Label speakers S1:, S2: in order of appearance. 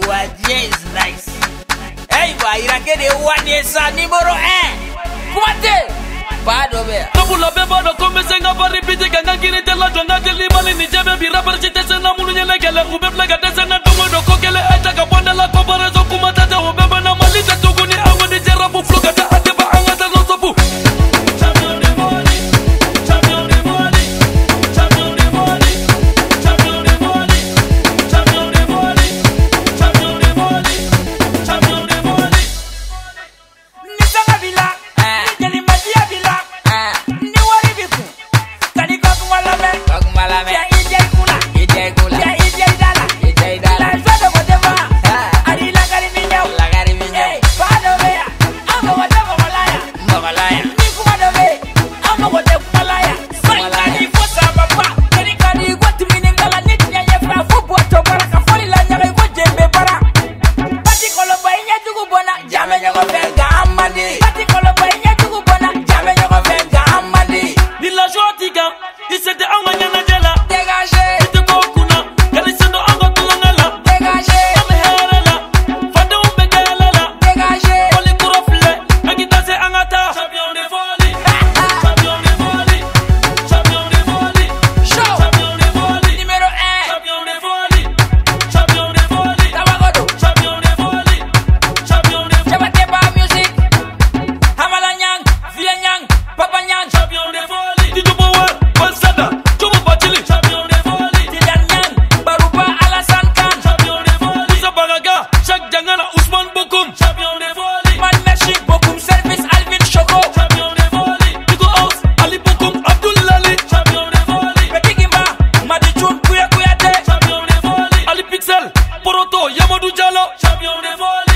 S1: Dieu is nice. Hey, il a que des one ça numéro 1. Comment pas d'obéir.
S2: Comme la bébé de comme c'est un pari piti quand il était là dans la limale ni jamais bi rapper ci tese na mulu nyele gele ku be plaga tese na domo do ko gele eta ka bonda la comparaison kuma tata o bebe na mali ta tuguni awadi jera bu floga ta ate ba anga ta no sopu. Champion de volley, champion de volley, champion de volley, champion de volley, champion de volley, champion de volley, champion de volley.
S1: Ni sanga bila, ni jeli madia bila. Ni wari biku. Kani ko kuma la me. Ko kuma la me. Ya ije kula. Ije kula. Ya ije dala. Ije dala. La zodo ko dema. Ari la gari minyao. La gari minyao. Ba do be ya. Amo ko de mokolaya. Mokolaya. Ni kuma do be. Amo ko de mokolaya. Kani fo sa papa. Kani ko timini ngala ni nya ye fra fo bo to bara ka foli la nya ko jembe bara. Pati ko lo ba nya jugu bona. Jame nya ko venga amadi. Pati ko lo ba nya jugu bona. Jame nya ko venga amadi.
S2: Ni la joie tiga, il s'était envoyé na jela.
S1: Dégagé.
S2: Ite ko kuna, kali sendo anga tulangala.
S1: Dégagé.
S2: Ame herela, fande umbe galela.
S1: Dégagé.
S2: Oli kurofle, agita se angata. Champion de volley, champion de volley, champion de volley,
S1: Show.
S2: champion de volley,
S1: Numéro 1.
S2: champion de volley, champion de volley,
S1: Tabagodo.
S2: champion de volley, champion de volley,
S1: Jabate ba music. Hamala nyang, Via nyang, Papa nyang.
S2: champion de volley. Tito Power, Basada, Jomo Bachili, champion de volley,
S1: Tijan nyang, Baruba Alassane Khan.
S2: champion de volley. Moussa Baraga, Jacques Diangana, Ousmane Bokoum, champion de volley,
S1: Man merci beaucoup service Alvin Choco.
S2: champion de volley. Nico House, Ali Bokoum, Abdoul Lali, champion de volley,
S1: Petit Gimba, Madi Chun Kouya Kouyate.
S2: champion de volley. Ali Pixel, Poroto, Yamadou Diallo, champion de volley.